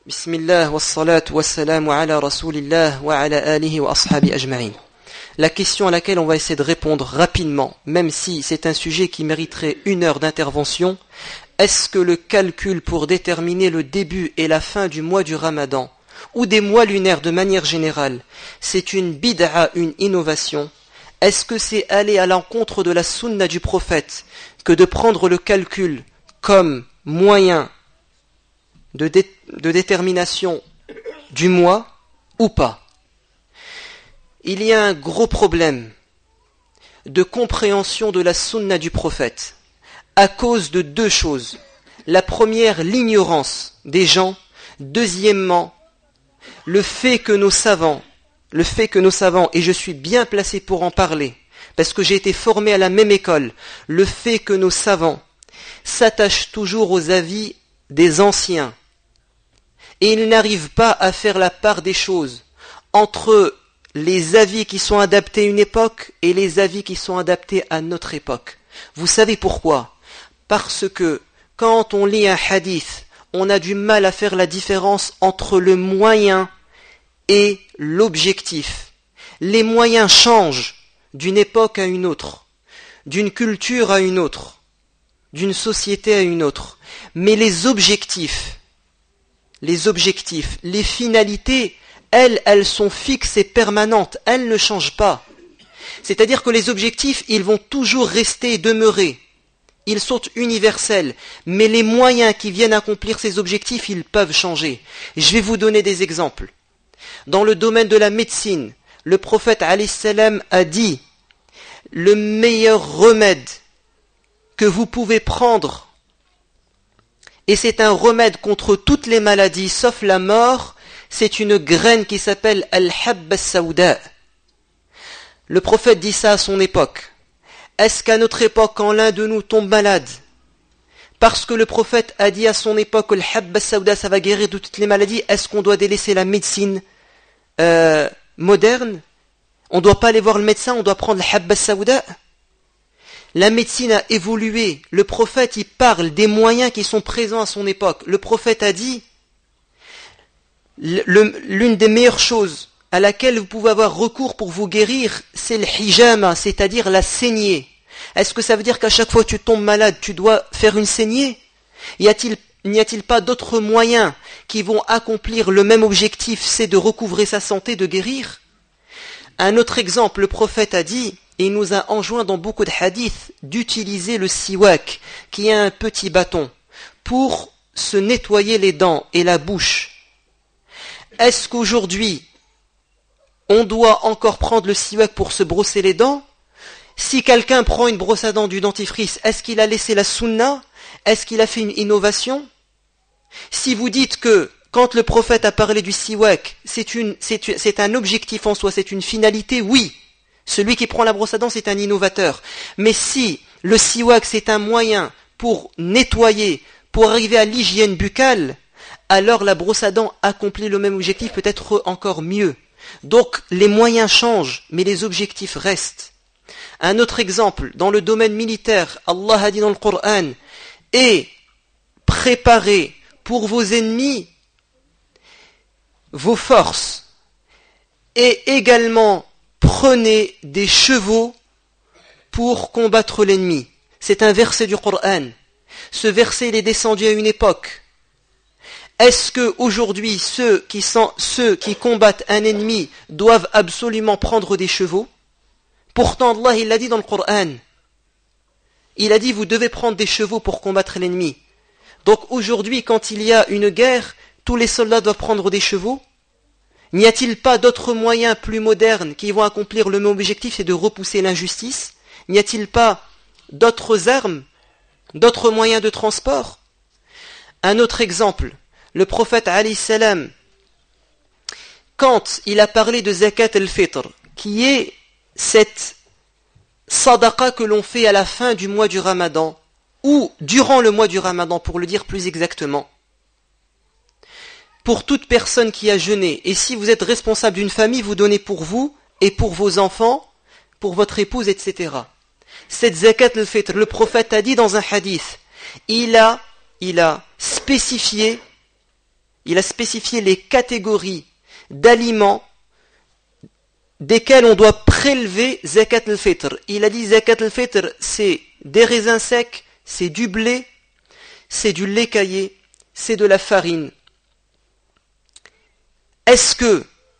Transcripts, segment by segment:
Bismillah wa salatu wa salamu ala rasulillah wa ala alihi wa ashabi ajma'in. La question à laquelle on va essayer de répondre rapidement, même si c'est un sujet qui mériterait 1 heure d'intervention, est-ce que le calcul pour déterminer le début et la fin du mois du Ramadan, ou des mois lunaires de manière générale, c'est une bid'a, une innovation? Est-ce que c'est aller à l'encontre de la sunna du prophète que de prendre le calcul comme moyen de détermination du mois ou pas? Il y a un gros problème de compréhension de la sunna du prophète à cause de 2 choses. La première, l'ignorance des gens. Deuxièmement, le fait que nos savants, et je suis bien placé pour en parler, parce que j'ai été formé à la même école, le fait que nos savants s'attachent toujours aux avis des anciens, et ils n'arrivent pas à faire la part des choses entre les avis qui sont adaptés à une époque et les avis qui sont adaptés à notre époque. Vous savez pourquoi? Parce que quand on lit un hadith, on a du mal à faire la différence entre le moyen et l'objectif. Les moyens changent d'une époque à une autre, d'une culture à une autre, d'une société à une autre. Mais les objectifs, les finalités, elles sont fixes et permanentes, elles ne changent pas. C'est-à-dire que les objectifs, ils vont toujours rester et demeurer. Ils sont universels, mais les moyens qui viennent accomplir ces objectifs, ils peuvent changer. Je vais vous donner des exemples. Dans le domaine de la médecine, le prophète alayhi salam a dit « Le meilleur remède que vous pouvez prendre, et c'est un remède contre toutes les maladies sauf la mort, c'est une graine qui s'appelle Al-Habba Saouda ». Le prophète dit ça à son époque. Est-ce qu'à notre époque, quand l'un de nous tombe malade, parce que le prophète a dit à son époque que Al-Habba Saouda, ça va guérir de toutes les maladies, est-ce qu'on doit délaisser la médecine moderne? On ne doit pas aller voir le médecin, on doit prendre Al-Habba Saouda? La médecine a évolué. Le prophète, il parle des moyens qui sont présents à son époque. Le prophète a dit, l'une des meilleures choses à laquelle vous pouvez avoir recours pour vous guérir, c'est le hijama, c'est-à-dire la saignée. Est-ce que ça veut dire qu'à chaque fois que tu tombes malade, tu dois faire une saignée? N'y a-t-il pas d'autres moyens qui vont accomplir le même objectif, c'est de recouvrer sa santé, de guérir? Un autre exemple, le prophète a dit, et il nous a enjoint dans beaucoup de hadiths d'utiliser le siwak, qui est un petit bâton, pour se nettoyer les dents et la bouche. Est-ce qu'aujourd'hui, on doit encore prendre le siwak pour se brosser les dents? Si quelqu'un prend une brosse à dents du dentifrice, est-ce qu'il a laissé la sunna? Est-ce qu'il a fait une innovation? Si vous dites que quand le prophète a parlé du siwak, c'est un objectif en soi, c'est une finalité, oui. Celui qui prend la brosse à dents, c'est un innovateur. Mais si le siwak, c'est un moyen pour nettoyer, pour arriver à l'hygiène buccale, alors la brosse à dents accomplit le même objectif, peut-être encore mieux. Donc les moyens changent, mais les objectifs restent. Un autre exemple, dans le domaine militaire, Allah a dit dans le Coran, et préparez pour vos ennemis vos forces, et également prenez des chevaux pour combattre l'ennemi. C'est un verset du Coran. Ce verset il est descendu à une époque. Est-ce que aujourd'hui ceux qui combattent un ennemi doivent absolument prendre des chevaux? Pourtant Allah il l'a dit dans le Coran. Il a dit vous devez prendre des chevaux pour combattre l'ennemi. Donc aujourd'hui quand il y a une guerre, tous les soldats doivent prendre des chevaux? N'y a-t-il pas d'autres moyens plus modernes qui vont accomplir le même objectif, c'est de repousser l'injustice? N'y a-t-il pas d'autres armes, d'autres moyens de transport? Un autre exemple, le prophète alayhi salam, quand il a parlé de zakat al-fitr, qui est cette sadaqa que l'on fait à la fin du mois du Ramadan, ou durant le mois du Ramadan, pour le dire plus exactement, pour toute personne qui a jeûné, et si vous êtes responsable d'une famille, vous donnez pour vous et pour vos enfants, pour votre épouse, etc. Cette zakat al-fitr, le prophète a dit dans un hadith, il a spécifié il a spécifié les catégories d'aliments desquels on doit prélever zakat al-fitr. Il a dit zakat al-fitr, c'est des raisins secs, c'est du blé, c'est du lait caillé, c'est de la farine. Est-ce que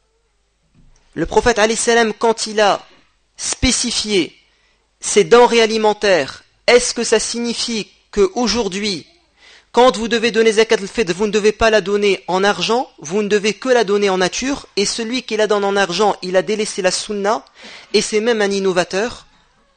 le prophète alayhi salam, quand il a spécifié ces denrées alimentaires, est-ce que ça signifie qu'aujourd'hui, quand vous devez donner zakat al-fitr, vous ne devez pas la donner en argent, vous ne devez que la donner en nature, et celui qui la donne en argent, il a délaissé la sunna, et c'est même un innovateur?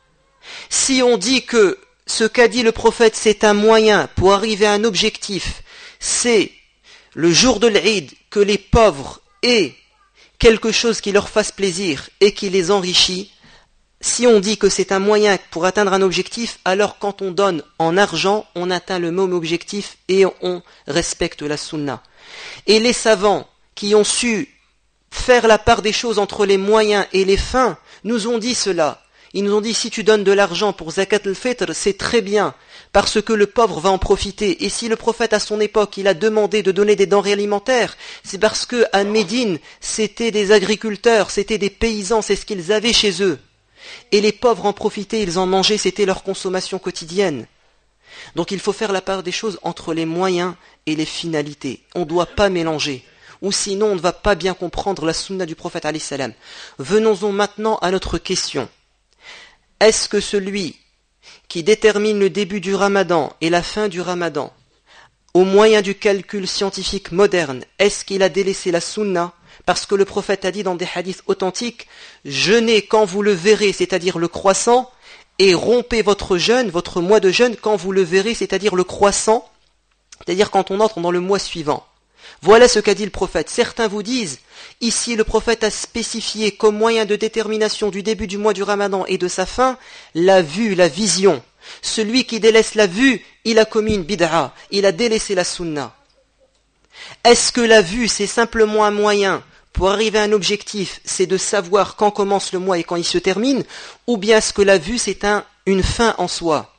Si on dit que ce qu'a dit le prophète, c'est un moyen pour arriver à un objectif, c'est le jour de l'Eid, que les pauvres aient quelque chose qui leur fasse plaisir et qui les enrichit, si on dit que c'est un moyen pour atteindre un objectif, alors quand on donne en argent, on atteint le même objectif et on respecte la sunna. Et les savants qui ont su faire la part des choses entre les moyens et les fins, nous ont dit cela. Ils nous ont dit, si tu donnes de l'argent pour zakat al-fitr, c'est très bien, parce que le pauvre va en profiter. Et si le prophète à son époque, il a demandé de donner des denrées alimentaires, c'est parce que à Médine, c'était des agriculteurs, c'était des paysans, c'est ce qu'ils avaient chez eux. Et les pauvres en profitaient, ils en mangeaient, c'était leur consommation quotidienne. Donc il faut faire la part des choses entre les moyens et les finalités. On ne doit pas mélanger, ou sinon on ne va pas bien comprendre la sunna du prophète alayhi salam. Venons-en maintenant à notre question. Est-ce que celui qui détermine le début du ramadan et la fin du ramadan, au moyen du calcul scientifique moderne, est-ce qu'il a délaissé la sunna? Parce que le prophète a dit dans des hadiths authentiques, jeûnez quand vous le verrez, c'est-à-dire le croissant, et rompez votre jeûne, votre mois de jeûne, quand vous le verrez, c'est-à-dire le croissant, c'est-à-dire quand on entre dans le mois suivant. Voilà ce qu'a dit le prophète. Certains vous disent, ici le prophète a spécifié comme moyen de détermination du début du mois du ramadan et de sa fin, la vue, la vision. Celui qui délaisse la vue, il a commis une bid'a, il a délaissé la sunna. Est-ce que la vue, c'est simplement un moyen pour arriver à un objectif, c'est de savoir quand commence le mois et quand il se termine, ou bien est-ce que la vue, c'est une fin en soi?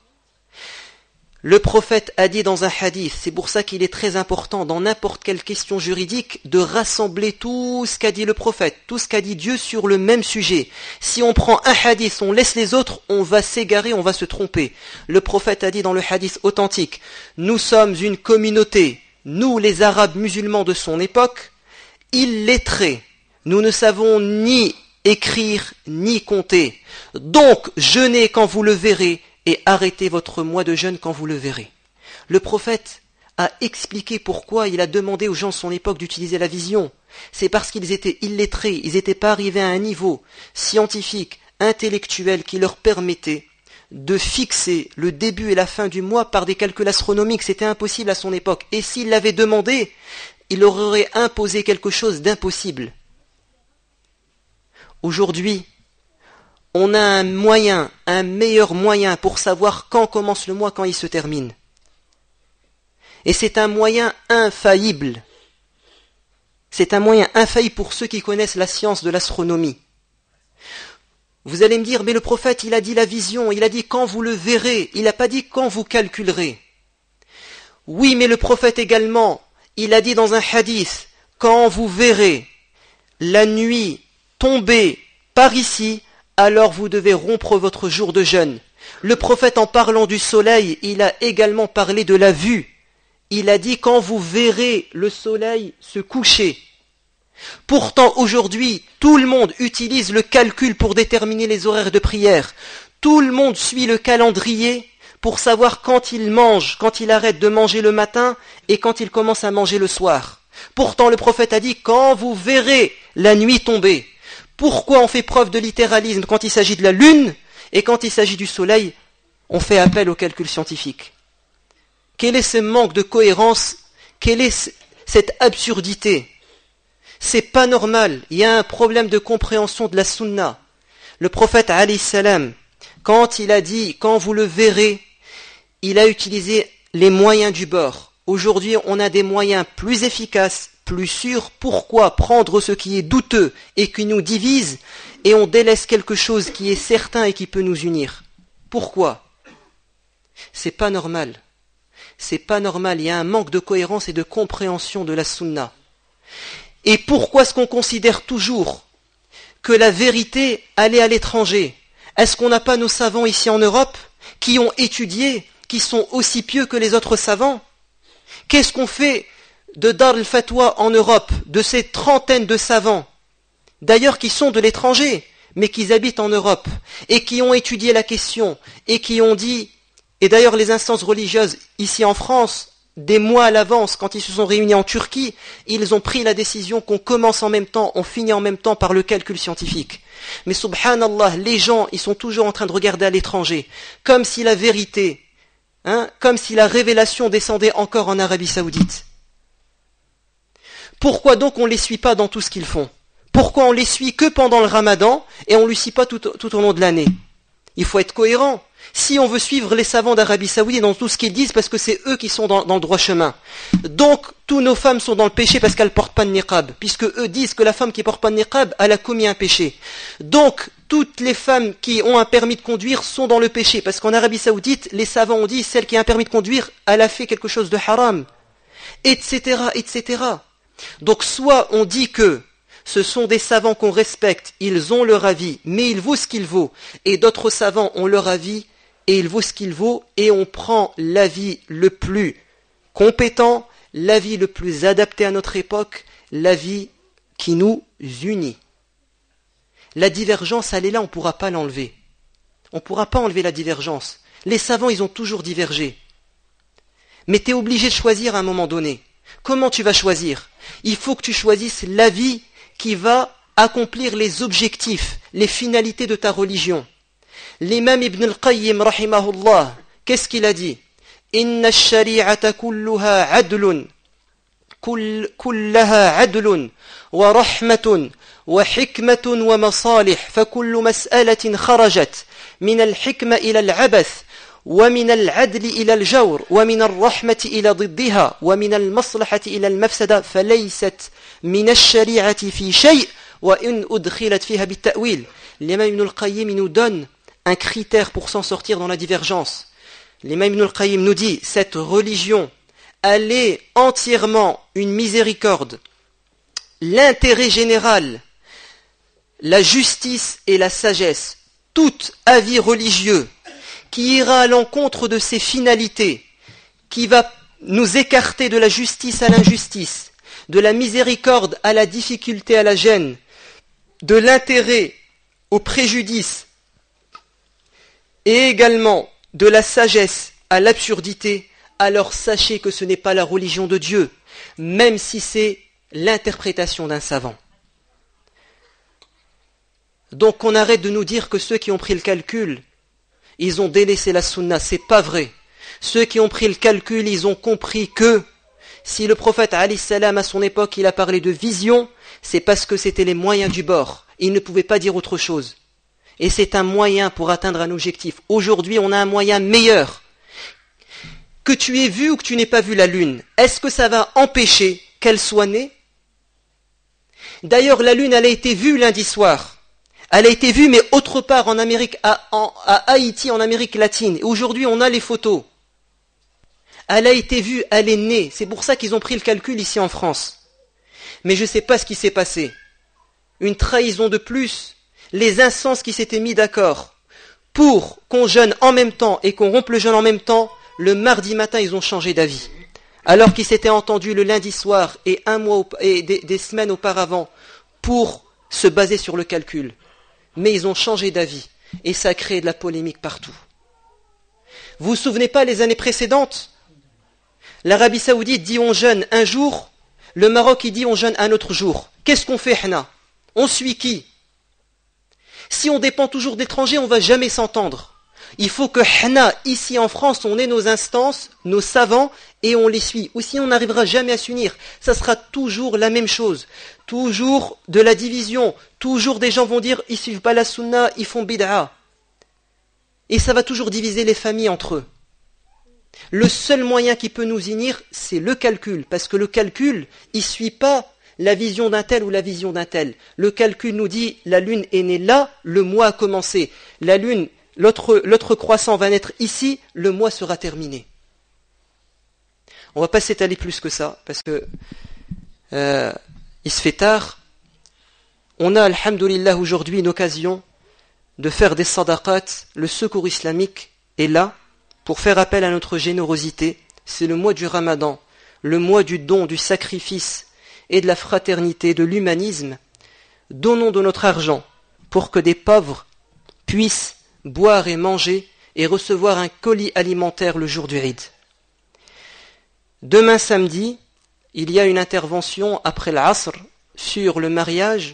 Le prophète a dit dans un hadith, c'est pour ça qu'il est très important dans n'importe quelle question juridique de rassembler tout ce qu'a dit le prophète, tout ce qu'a dit Dieu sur le même sujet. Si on prend un hadith, on laisse les autres, on va s'égarer, on va se tromper. Le prophète a dit dans le hadith authentique, nous sommes une communauté, nous les Arabes musulmans de son époque, illettrés. Nous ne savons ni écrire ni compter. Donc jeûnez quand vous le verrez, et arrêtez votre mois de jeûne quand vous le verrez. Le prophète a expliqué pourquoi il a demandé aux gens de son époque d'utiliser la vision. C'est parce qu'ils étaient illettrés, ils n'étaient pas arrivés à un niveau scientifique, intellectuel qui leur permettait de fixer le début et la fin du mois par des calculs astronomiques. C'était impossible à son époque. Et s'il l'avait demandé, il leur aurait imposé quelque chose d'impossible. Aujourd'hui, on a un moyen, un meilleur moyen pour savoir quand commence le mois, quand il se termine. Et c'est un moyen infaillible. C'est un moyen infaillible pour ceux qui connaissent la science de l'astronomie. Vous allez me dire, mais le prophète, il a dit la vision, il a dit quand vous le verrez, il n'a pas dit quand vous calculerez. Oui, mais le prophète également, il a dit dans un hadith, quand vous verrez la nuit tomber par ici, alors vous devez rompre votre jour de jeûne. Le prophète, en parlant du soleil, il a également parlé de la vue. Il a dit quand vous verrez le soleil se coucher. Pourtant, aujourd'hui, tout le monde utilise le calcul pour déterminer les horaires de prière. Tout le monde suit le calendrier pour savoir quand il mange, quand il arrête de manger le matin et quand il commence à manger le soir. Pourtant, le prophète a dit quand vous verrez la nuit tomber. Pourquoi on fait preuve de littéralisme quand il s'agit de la lune et quand il s'agit du soleil, on fait appel au calcul scientifique? Quel est ce manque de cohérence? Quelle est cette absurdité? C'est pas normal. Il y a un problème de compréhension de la sunna. Le prophète alayhi salam, quand il a dit quand vous le verrez, il a utilisé les moyens du bord. Aujourd'hui, on a des moyens plus efficaces, plus sûrs. Pourquoi prendre ce qui est douteux et qui nous divise et on délaisse quelque chose qui est certain et qui peut nous unir? Pourquoi? C'est pas normal. c'est pas normal, il y a un manque de cohérence et de compréhension de la sunna. Et pourquoi est-ce qu'on considère toujours que la vérité allait à l'étranger? Est-ce qu'on n'a pas nos savants ici en Europe qui ont étudié, qui sont aussi pieux que les autres savants? Qu'est-ce qu'on fait de Dar al-Fatwa en Europe, de ces trentaines de savants, d'ailleurs qui sont de l'étranger, mais qui habitent en Europe, et qui ont étudié la question, et qui ont dit, et d'ailleurs les instances religieuses ici en France, des mois à l'avance, quand ils se sont réunis en Turquie, ils ont pris la décision qu'on commence en même temps, on finit en même temps par le calcul scientifique. Mais subhanallah, les gens, ils sont toujours en train de regarder à l'étranger, comme si la vérité, comme si la révélation descendait encore en Arabie Saoudite. Pourquoi donc on ne les suit pas dans tout ce qu'ils font? Pourquoi on les suit que pendant le Ramadan et on ne les suit pas tout au long de l'année? Il faut être cohérent. Si on veut suivre les savants d'Arabie Saoudite dans tout ce qu'ils disent, parce que c'est eux qui sont dans le droit chemin. Donc, toutes nos femmes sont dans le péché parce qu'elles ne portent pas de niqab, puisque eux disent que la femme qui ne porte pas de niqab, elle a commis un péché. Donc, toutes les femmes qui ont un permis de conduire sont dans le péché, parce qu'en Arabie Saoudite, les savants ont dit, celle qui a un permis de conduire, elle a fait quelque chose de haram, etc., etc. Donc, soit on dit que ce sont des savants qu'on respecte, ils ont leur avis, mais il vaut ce qu'il vaut, et d'autres savants ont leur avis, et il vaut ce qu'il vaut, et on prend l'avis le plus compétent, l'avis le plus adapté à notre époque, l'avis qui nous unit. La divergence, elle est là, on ne pourra pas l'enlever. On ne pourra pas enlever la divergence. Les savants, ils ont toujours divergé. Mais tu es obligé de choisir à un moment donné. Comment tu vas choisir? Il faut que tu choisisses l'avis qui va accomplir les objectifs, les finalités de ta religion. L'imam Ibn al-Qayyim, rahimahullah, qu'est-ce qu'il a dit? Inna ash-shari'ata kulluha adlun, kullaha adlun, wa rahmatun, wa hikmatun wa masalih, fa kullu mas'alatin kharajat, min al-hikma ila al-abath, ومن العدل إلى الجور ومن الرحمة إلى ضدها ومن المصلحة إلى المفسدة فليست من الشريعة في شيء وإن أدخلت فيها بالتأويل. L'imam Ibn al-Qayyim nous donne un critère pour s'en sortir dans la divergence. L'imam Ibn al-Qayyim nous dit, cette religion, elle est entièrement une miséricorde, l'intérêt général, la justice et la sagesse, tout avis religieux qui ira à l'encontre de ses finalités, qui va nous écarter de la justice à l'injustice, de la miséricorde à la difficulté, à la gêne, de l'intérêt au préjudice, et également de la sagesse à l'absurdité, alors sachez que ce n'est pas la religion de Dieu, même si c'est l'interprétation d'un savant. Donc qu'on arrête de nous dire que ceux qui ont pris le calcul, ils ont délaissé la sunna, c'est pas vrai. Ceux qui ont pris le calcul, ils ont compris que si le prophète alayhi salam à son époque, il a parlé de vision, c'est parce que c'était les moyens du bord. Il ne pouvait pas dire autre chose. Et c'est un moyen pour atteindre un objectif. Aujourd'hui, on a un moyen meilleur. Que tu aies vu ou que tu n'aies pas vu la lune, est-ce que ça va empêcher qu'elle soit née? D'ailleurs, la lune, elle a été vue lundi soir. Elle a été vue, mais autre part en Amérique, à Haïti, en Amérique latine. Et aujourd'hui, on a les photos. Elle a été vue, elle est née. C'est pour ça qu'ils ont pris le calcul ici en France. Mais je ne sais pas ce qui s'est passé. Une trahison de plus. Les instances qui s'étaient mis d'accord pour qu'on jeûne en même temps et qu'on rompe le jeûne en même temps, le mardi matin, ils ont changé d'avis. Alors qu'ils s'étaient entendus le lundi soir et un mois et des semaines auparavant pour se baser sur le calcul. Mais ils ont changé d'avis et ça a créé de la polémique partout. Vous vous souvenez pas les années précédentes? L'Arabie Saoudite dit on jeûne un jour, le Maroc il dit on jeûne un autre jour. Qu'est-ce qu'on fait, Hna? On suit qui? Si on dépend toujours d'étrangers, on ne va jamais s'entendre. Il faut que Hna, ici en France, on ait nos instances, nos savants, et on les suit. Ou sinon on n'arrivera jamais à s'unir. Ça sera toujours la même chose. Toujours de la division. Toujours des gens vont dire, ils ne suivent pas la sunna, ils font bid'a. Et ça va toujours diviser les familles entre eux. Le seul moyen qui peut nous unir, c'est le calcul. Parce que le calcul, il ne suit pas la vision d'un tel ou la vision d'un tel. Le calcul nous dit, la lune est née là, le mois a commencé. La lune, l'autre croissant va naître ici, le mois sera terminé. On va pas s'étaler plus que ça, parce que il se fait tard. On a, alhamdoulilah, aujourd'hui une occasion de faire des sadaqat. Le secours islamique est là pour faire appel à notre générosité. C'est le mois du Ramadan, le mois du don, du sacrifice et de la fraternité, de l'humanisme. Donnons de notre argent pour que des pauvres puissent boire et manger et recevoir un colis alimentaire le jour du Eid. Demain samedi, il y a une intervention après l'Asr sur le mariage.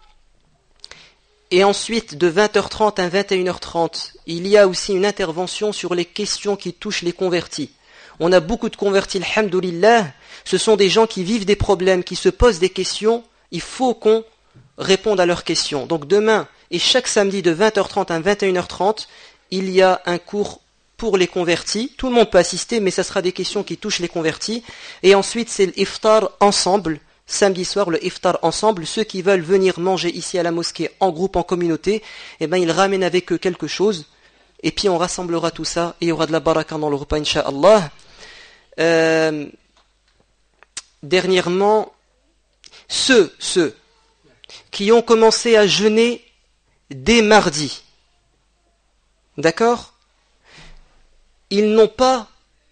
Et ensuite, de 20h30 à 21h30, il y a aussi une intervention sur les questions qui touchent les convertis. On a beaucoup de convertis, alhamdoulilah. Ce sont des gens qui vivent des problèmes, qui se posent des questions. Il faut qu'on réponde à leurs questions. Donc demain et chaque samedi de 20h30 à 21h30, il y a un cours pour les convertis. Tout le monde peut assister, mais ça sera des questions qui touchent les convertis. Et ensuite, c'est l'iftar ensemble. Samedi soir, le iftar ensemble. Ceux qui veulent venir manger ici à la mosquée en groupe, en communauté, eh ben, ils ramènent avec eux quelque chose. Et puis on rassemblera tout ça et il y aura de la baraka dans le repas, incha'Allah. Dernièrement, ceux qui ont commencé à jeûner dès mardi, d'accord, ils n'ont pas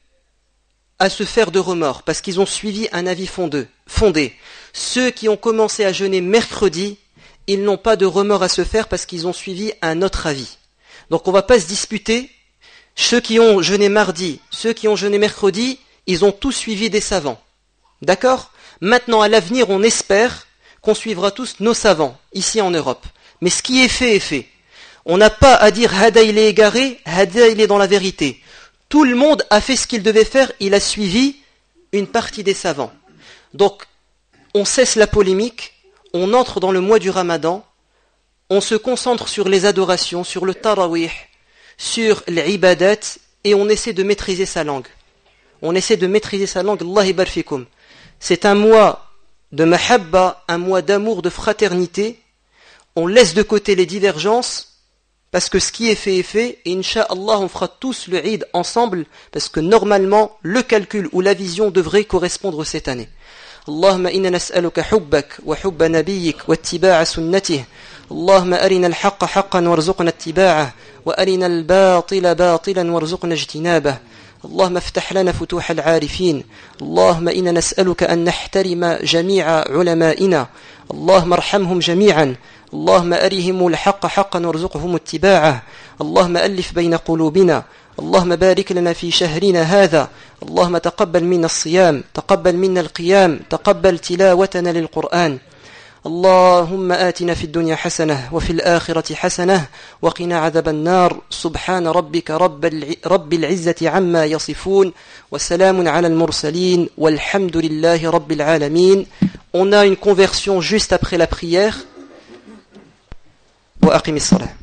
à se faire de remords parce qu'ils ont suivi un avis fondé. Ceux qui ont commencé à jeûner mercredi, ils n'ont pas de remords à se faire parce qu'ils ont suivi un autre avis. Donc on ne va pas se disputer. Ceux qui ont jeûné mardi, ceux qui ont jeûné mercredi, ils ont tous suivi des savants. D'accord ? Maintenant, à l'avenir, on espère qu'on suivra tous nos savants, ici en Europe. Mais ce qui est fait est fait. On n'a pas à dire « Hada il est égaré, Hada il est dans la vérité ». Tout le monde a fait ce qu'il devait faire, il a suivi une partie des savants. Donc, on cesse la polémique, on entre dans le mois du Ramadan, on se concentre sur les adorations, sur le tarawih, sur l'ibadat, et on essaie de maîtriser sa langue. On essaie de maîtriser sa langue, Allah ibar fikum. C'est un mois de mahabba, un mois d'amour, de fraternité. On laisse de côté les divergences, parce que ce qui est fait, et incha'Allah, on fera tous le Eid ensemble, parce que normalement, le calcul ou la vision devrait correspondre cette année. Allahumma inna nas'aluka hubbak, wa hubba nabiyyik, wa ittiba'a sunnatih. اللهم أرنا الحق حقا وارزقنا اتباعه وأرنا الباطل باطلا وارزقنا اجتنابه اللهم افتح لنا فتوح العارفين اللهم إنا نسألك أن نحترم جميع علمائنا اللهم ارحمهم جميعا اللهم أرهم الحق حقا وارزقهم اتباعه اللهم ألف بين قلوبنا اللهم بارك لنا في شهرنا هذا اللهم تقبل منا الصيام تقبل منا القيام تقبل تلاوتنا للقرآن اللهم آتنا في الدنيا حسنة وفي الآخرة حسنة وقنا عذاب النار سبحان ربك رب العزة عما يصفون وسلام على المرسلين والحمد لله رب العالمين. On a une conversion juste après la prière. وأقم الصلاة.